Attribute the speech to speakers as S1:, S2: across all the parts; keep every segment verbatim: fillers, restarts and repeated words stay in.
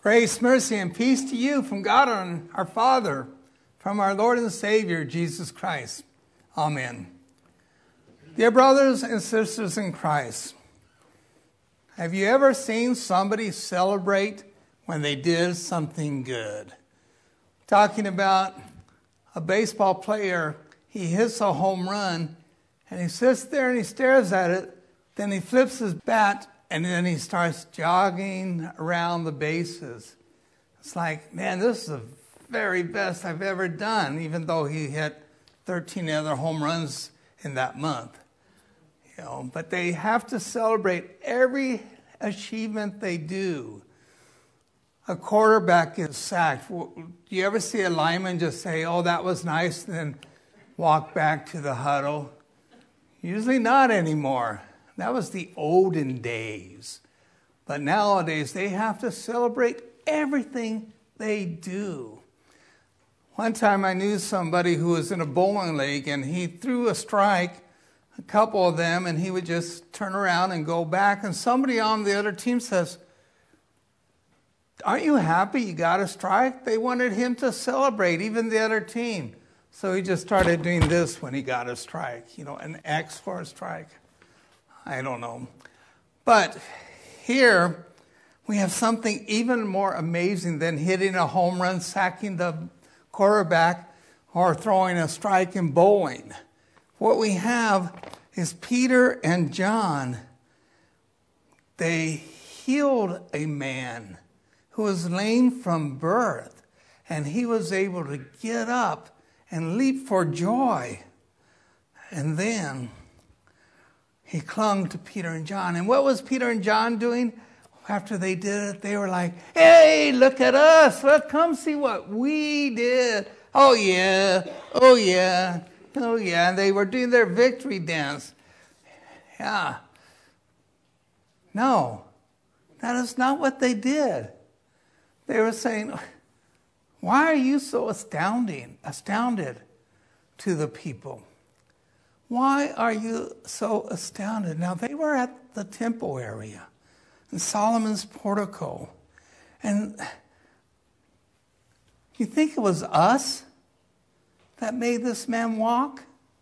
S1: Grace, mercy, and peace to you from God and our Father, from our Lord and Savior, Jesus Christ. Amen. Dear brothers and sisters in Christ, have you ever seen somebody celebrate when they did something good? Talking about a baseball player, he hits a home run, and he sits there and he stares at it, then he flips his bat, and then he starts jogging around the bases. It's like, man, this is the very best I've ever done, even though he hit thirteen other home runs in that month. You know, but they have to celebrate every achievement they do. A quarterback gets sacked. Do you ever see a lineman just say, oh, that was nice, and then walk back to the huddle? Usually not anymore. That was the olden days. But nowadays, they have to celebrate everything they do. One time I knew somebody who was in a bowling league, and he threw a strike, a couple of them, and he would just turn around and go back. And somebody on the other team says, aren't you happy you got a strike? They wanted him to celebrate, even the other team. So he just started doing this when he got a strike, you know, an X for a strike. I don't know. But here we have something even more amazing than hitting a home run, sacking the quarterback, or throwing a strike in bowling. What we have is Peter and John. They healed a man who was lame from birth, and he was able to get up and leap for joy. And then he clung to Peter and John. And what was Peter and John doing? After they did it, they were like, hey, look at us. Well, come see what we did. Oh, yeah. Oh, yeah. Oh, yeah. And they were doing their victory dance. Yeah. No, that is not what they did. They were saying, why are you so astounding, astounded to the people? Why are you so astounded? Now, they were at the temple area, in Solomon's portico. And you think it was us that made this man walk?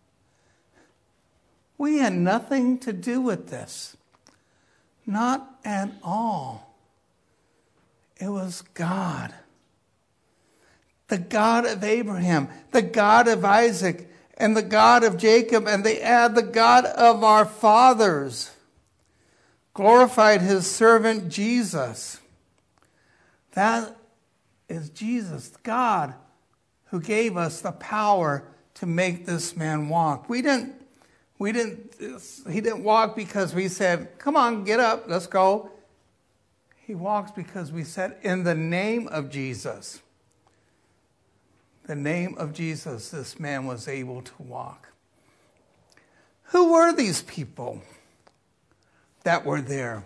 S1: We had nothing to do with this. Not at all. It was God. The God of Abraham, the God of Isaac, and the God of Jacob, and they add the God of our fathers. Glorified his servant Jesus. That is Jesus, God, who gave us the power to make this man walk. We didn't, we didn't, he didn't walk because we said, come on, get up, let's go. He walks because we said, in the name of Jesus. The name of Jesus, this man was able to walk. Who were these people that were there?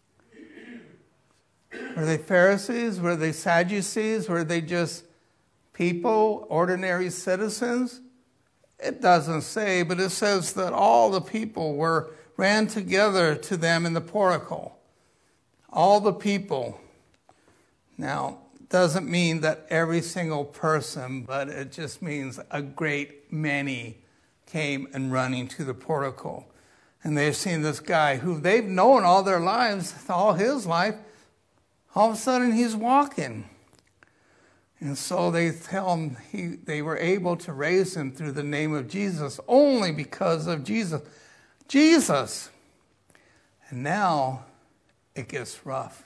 S1: Were they Pharisees? Were they Sadducees? Were they just people, ordinary citizens? It doesn't say, but it says that all the people were ran together to them in the portico. All the people. Now, doesn't mean that every single person, but it just means a great many came and running to the portico. And they've seen this guy who they've known all their lives, all his life. All of a sudden, he's walking. And so they tell him he, they were able to raise him through the name of Jesus, only because of Jesus. Jesus. And now it gets rough.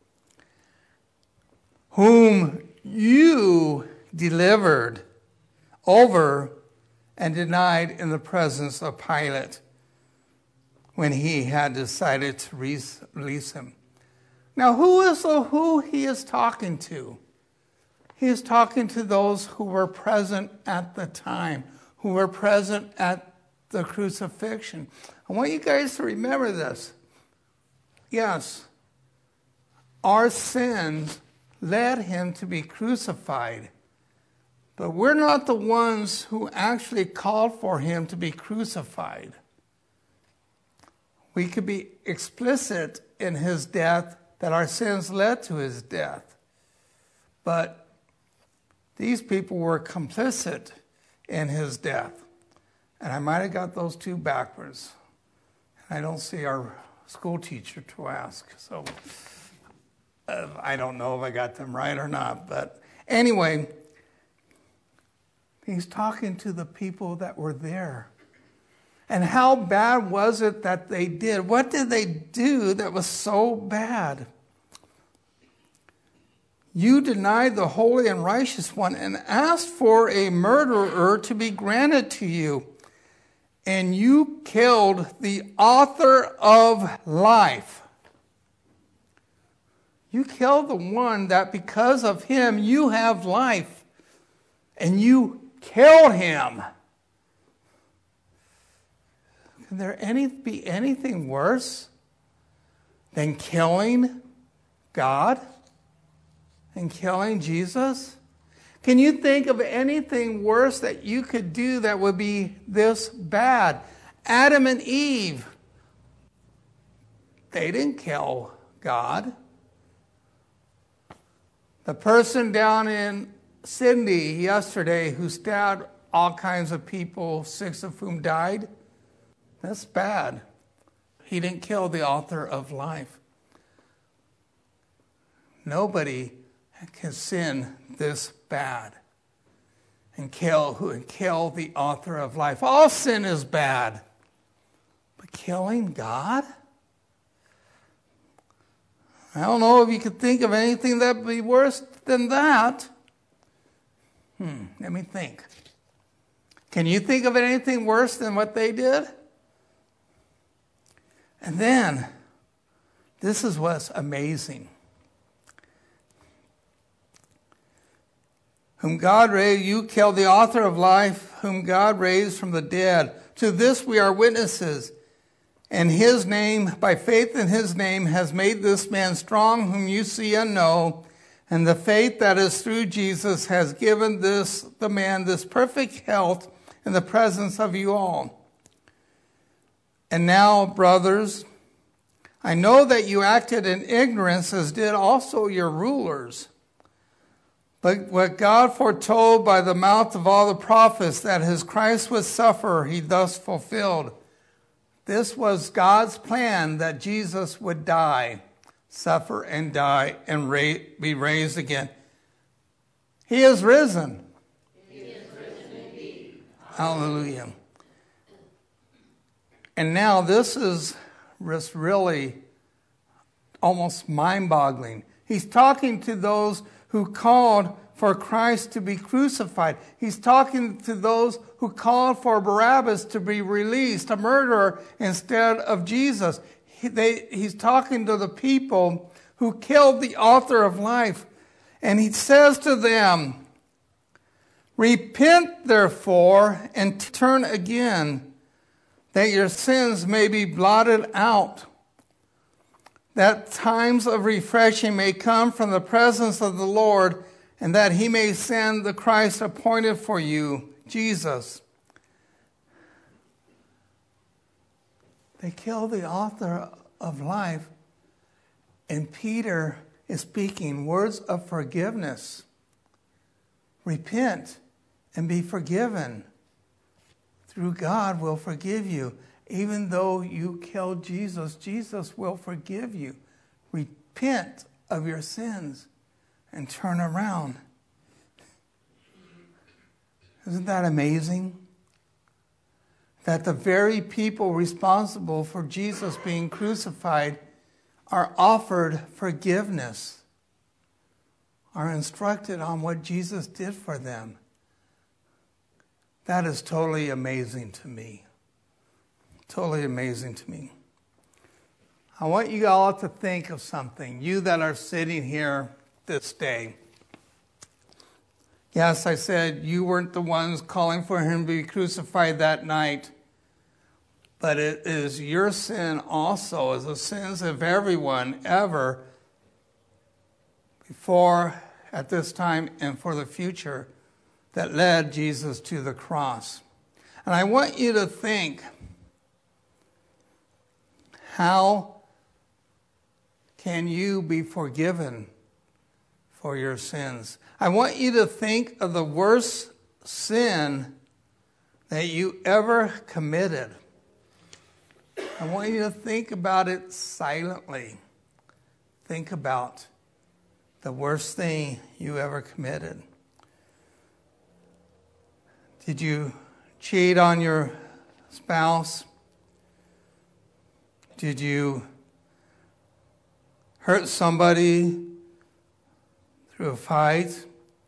S1: Whom you delivered over and denied in the presence of Pilate when he had decided to release him. Now, who is the who he is talking to? He is talking to those who were present at the time, who were present at the crucifixion. I want you guys to remember this. Yes, our sins led him to be crucified. But we're not the ones who actually called for him to be crucified. We could be explicit in his death that our sins led to his death. But these people were complicit in his death. And I might have got those two backwards. I don't see our school teacher to ask. So uh, I don't know if I got them right or not. But anyway, he's talking to the people that were there. And how bad was it that they did? What did they do that was so bad? You denied the holy and righteous one and asked for a murderer to be granted to you. And you killed the author of life. You killed the one that because of him you have life. And you killed him. Can there any, be anything worse than killing God and killing Jesus? Can you think of anything worse that you could do that would be this bad? Adam and Eve, they didn't kill God. The person down in Sydney yesterday who stabbed all kinds of people, six of whom died, that's bad. He didn't kill the author of life. Nobody can sin this bad and kill who and kill the author of life. All sin is bad. But killing God? I don't know if you could think of anything that would be worse than that. Hmm, let me think. Can you think of anything worse than what they did? And then, this is what's amazing. Whom God raised, you killed the author of life, whom God raised from the dead. To this we are witnesses. And his name, by faith in his name, has made this man strong, whom you see and know. And the faith that is through Jesus has given this the man this perfect health in the presence of you all. And now, brothers, I know that you acted in ignorance, as did also your rulers. But what God foretold by the mouth of all the prophets, that his Christ would suffer, he thus fulfilled. This was God's plan, that Jesus would die, suffer and die, and ra- be raised again. He is risen. He is risen indeed. Hallelujah. And now this is just really almost mind-boggling. He's talking to those who called for Christ to be crucified. He's talking to those who called for Barabbas to be released, a murderer, instead of Jesus. He, they, he's talking to the people who killed the author of life. And he says to them, repent therefore and turn again, that your sins may be blotted out, that times of refreshing may come from the presence of the Lord, and that he may send the Christ appointed for you, Jesus. They killed the author of life, and Peter is speaking words of forgiveness. Repent and be forgiven. Through God will forgive you. Even though you killed Jesus, Jesus will forgive you. Repent of your sins and turn around. Isn't that amazing? That the very people responsible for Jesus being crucified are offered forgiveness, are instructed on what Jesus did for them. That is totally amazing to me. Totally amazing to me. I want you all to think of something, you that are sitting here this day. Yes, I said you weren't the ones calling for him to be crucified that night, but it is your sin also, as the sins of everyone ever before, at this time, and for the future, that led Jesus to the cross. And I want you to think, how can you be forgiven for your sins. I want you to think of the worst sin that you ever committed. I want you to think about it silently. Think about the worst thing you ever committed. Did you cheat on your spouse? Did you hurt somebody through a fight?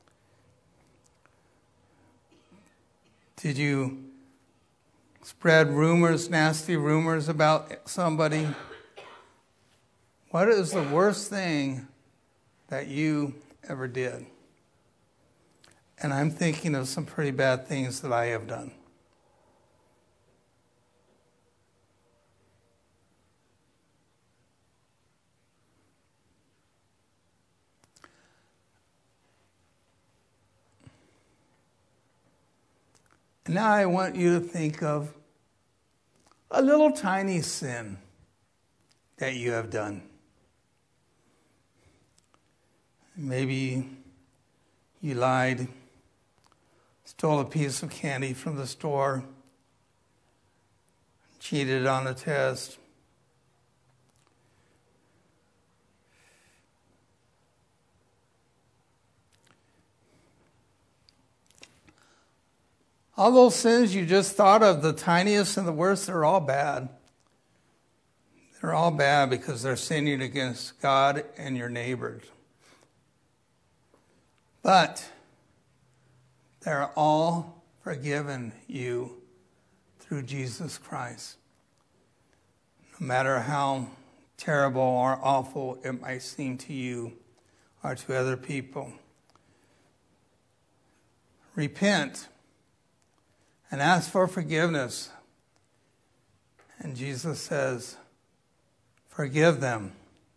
S1: Did you spread rumors, nasty rumors about somebody? What is the worst thing that you ever did? And I'm thinking of some pretty bad things that I have done. And now I want you to think of a little tiny sin that you have done. Maybe you lied, stole a piece of candy from the store, cheated on a test. All those sins you just thought of, the tiniest and the worst, they're all bad. They're all bad because they're sinning against God and your neighbors. But they're all forgiven you through Jesus Christ. No matter how terrible or awful it might seem to you or to other people. Repent and ask for forgiveness. And Jesus says, forgive them.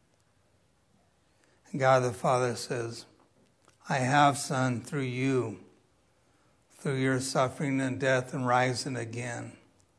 S1: And God the Father says, I have, Son, through you, through your suffering and death and rising again,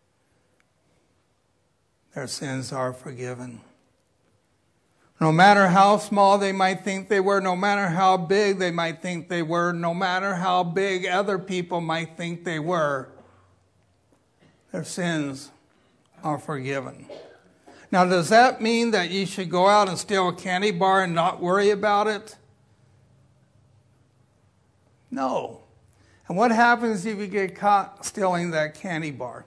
S1: their sins are forgiven. No matter how small they might think they were, no matter how big they might think they were, no matter how big other people might think they were, their sins are forgiven. Now, does that mean that you should go out and steal a candy bar and not worry about it? No. And what happens if you get caught stealing that candy bar?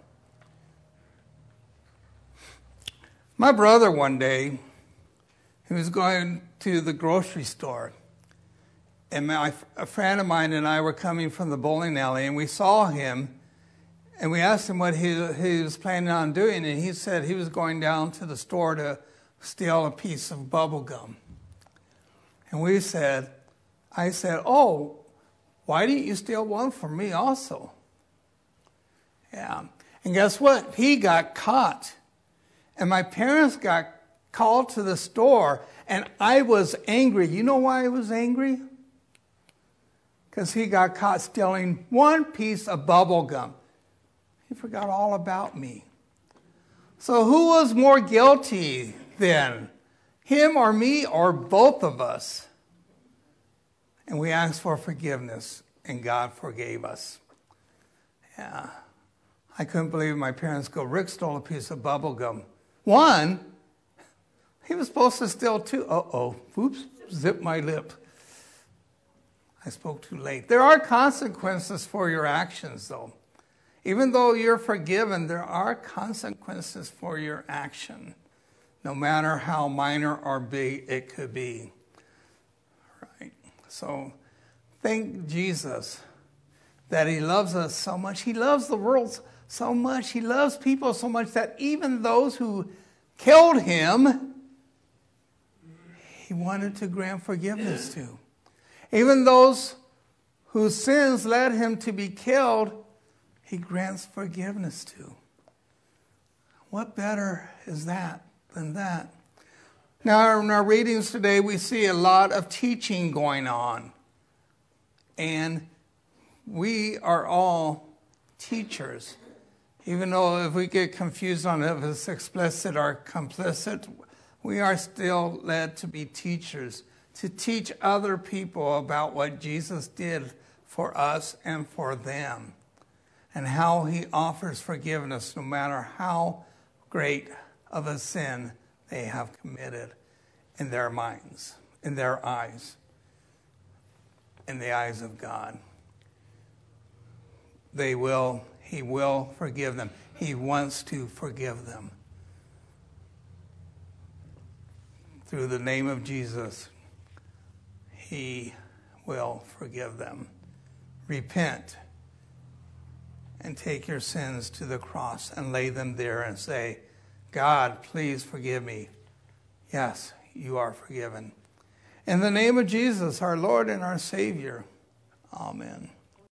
S1: My brother one day, he was going to the grocery store. And my, a friend of mine and I were coming from the bowling alley, and we saw him. And we asked him what he, he was planning on doing, and he said he was going down to the store to steal a piece of bubble gum. And we said, I said, oh, why didn't you steal one for me also? Yeah. And guess what? He got caught. And my parents got called to the store, and I was angry. You know why I was angry? Because he got caught stealing one piece of bubble gum. He forgot all about me. So who was more guilty then? Him or me or both of us? And we asked for forgiveness, and God forgave us. Yeah. I couldn't believe my parents go, Rick stole a piece of bubble gum. One, he was supposed to steal two. Uh-oh. Oops, zip my lip. I spoke too late. There are consequences for your actions, though. Even though you're forgiven, there are consequences for your action, no matter how minor or big it could be. Right? So thank Jesus that he loves us so much. He loves the world so much. He loves people so much that even those who killed him, he wanted to grant forgiveness to. Even those whose sins led him to be killed, he grants forgiveness to. What better is that than that? Now, in our readings today, we see a lot of teaching going on. And we are all teachers. Even though if we get confused on if it's explicit or complicit, we are still led to be teachers, to teach other people about what Jesus did for us and for them, and how he offers forgiveness no matter how great of a sin they have committed in their minds, in their eyes, in the eyes of God. They will, he will forgive them. He wants to forgive them. Through the name of Jesus, he will forgive them. Repent and take your sins to the cross and lay them there and say, God, please forgive me. Yes, you are forgiven. In the name of Jesus, our Lord and our Savior. Amen.